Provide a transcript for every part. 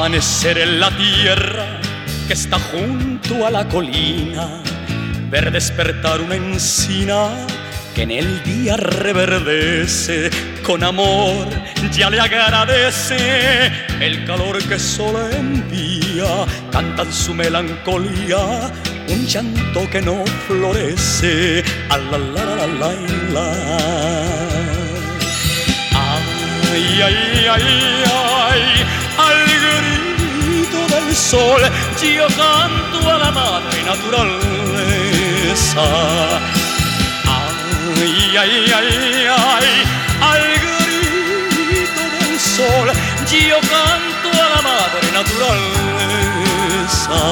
Amanecer en la tierra que está junto a la colina, ver despertar una encina que en el día reverdece. Con amor ya le agradece el calor que solo envía. Canta en su melancolía un llanto que no florece. A la la la la la. Ay, ay, ay, ay, al grito del sol yo canto a la madre naturaleza. Ay, ay, ay, ay, al grito del sol yo canto a la madre naturaleza.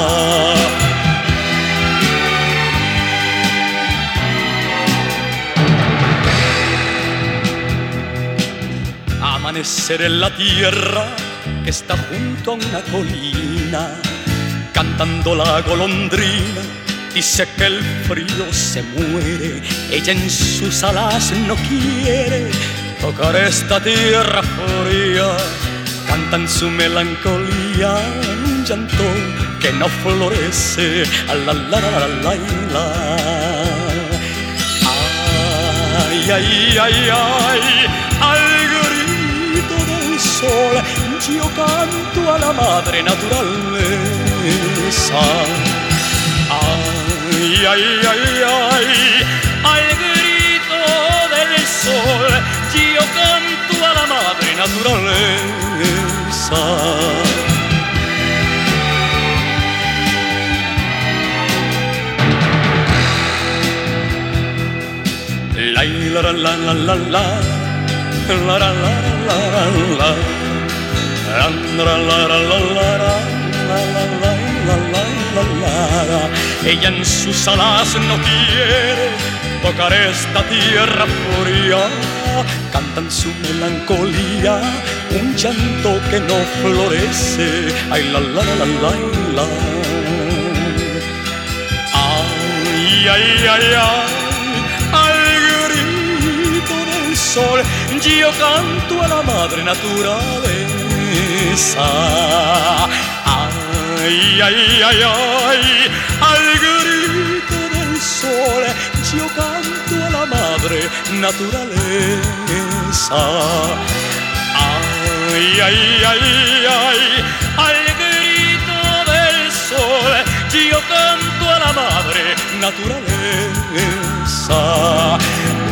Amanecer en la tierra que está junto a una colina, cantando la golondrina, dice que el frío se muere. Ella en sus alas no quiere tocar esta tierra fría. Canta en su melancolía un llanto que no florece. A la la la la la. Ay, ay, ay, ay, al grito del sol yo canto a la madre naturaleza. Ay, ay, ay, ay, al grito del sol yo canto a la madre naturaleza. La la la la la la la la la la la la. Ella en sus alas no quiere tocar esta tierra fría. Canta en su melancolía un llanto que no florece. Ay, la la la la la. Ay, ay, ay, ay, al grito del sol yo canto a la madre naturaleza. Ay, ay, ay, ay, al grito del sol yo canto a la madre naturaleza. Ay, ay, ay, ay, al grito del sol yo canto a la madre naturaleza.